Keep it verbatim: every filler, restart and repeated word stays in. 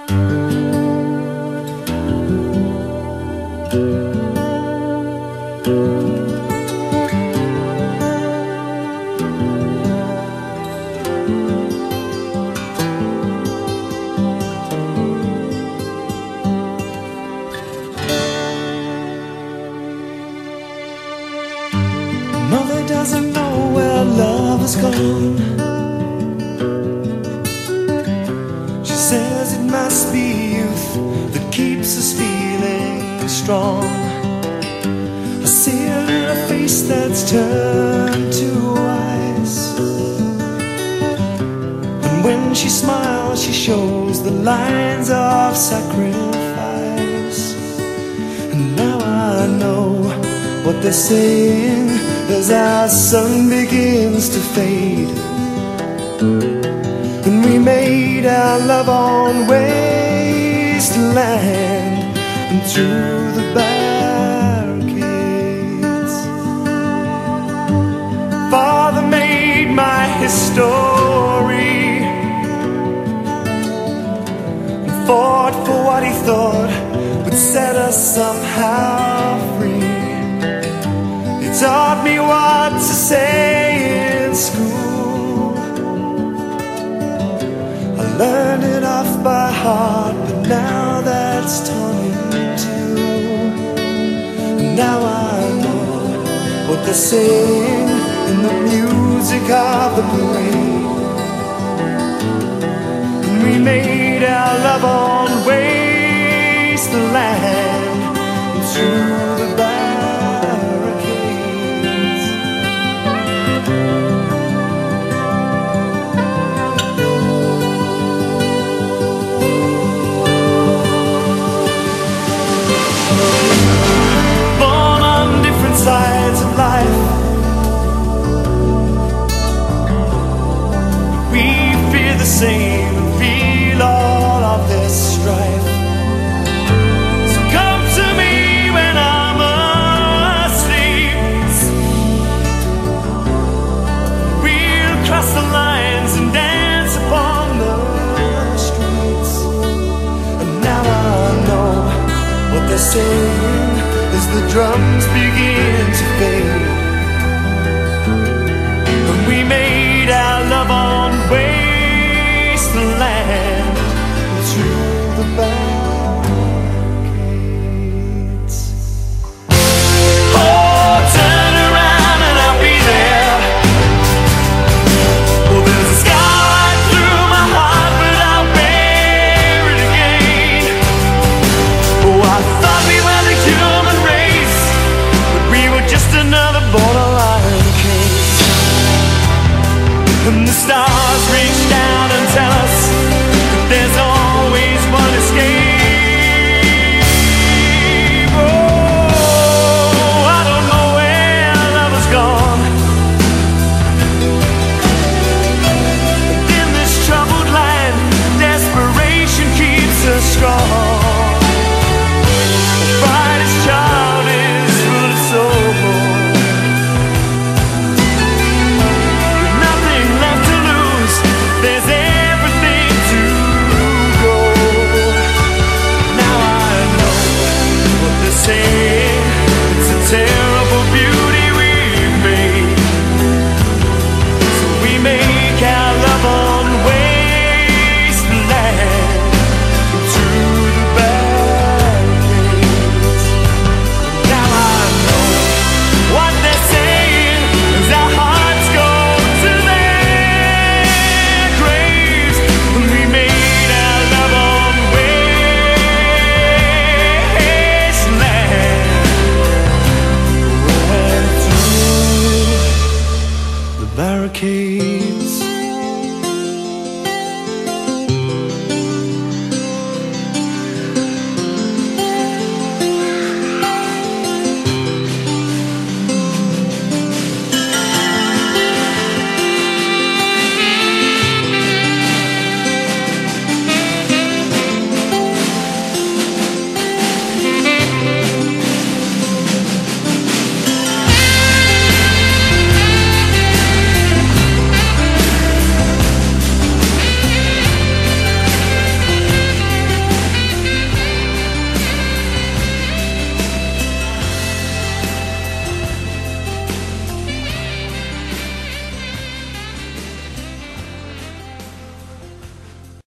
Mother doesn't know where love has gone. She says it must be youth that keeps us feeling strong. I see her in a face that's turned to ice, and when she smiles she shows the lines of sacrifice. And now I know what they're saying as our sun begins to fade, and we made our love on wasteland and through the barricades. Father made my history and fought for what he thought would set us somehow free. Taught me what to say in school. I learned it off by heart, but now that's torn in two. Now I know what they're saying in the music of the parade. And we made our love on wasteland and through the back. Sides of life, we fear the same and feel all of this strife. So come to me when I'm asleep. We'll cross the lines and dance upon the streets. And now I know what they're saying as the drums begin to fade, and we made our love on wasteland through the barricades. Oh, turn around and I'll be there. Well, there's a scar right through my heart, but I'll bear it again. Oh, I thought we were the human race, we were just another borderline case, and the stars reached